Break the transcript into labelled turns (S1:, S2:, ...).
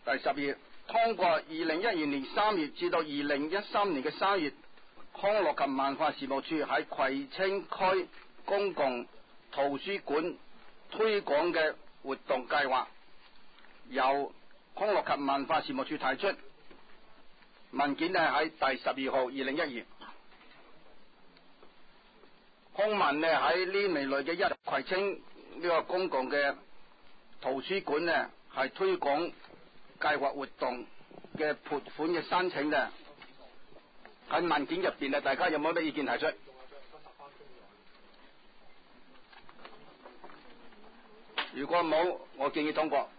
S1: 第12，通過2012年3月至到2013年嘅3月，康樂及文化事務處喺葵青區公共圖書館推廣嘅活動計劃，由康樂及文化事務處提出，文件呢喺第12號2012。康文呢喺呢未來嘅葵青呢個公共嘅圖書館呢係推廣計劃活動嘅撥款嘅申請呢，喺文件入邊呢，大家有冇咩意見提出？如果冇，我建議通過。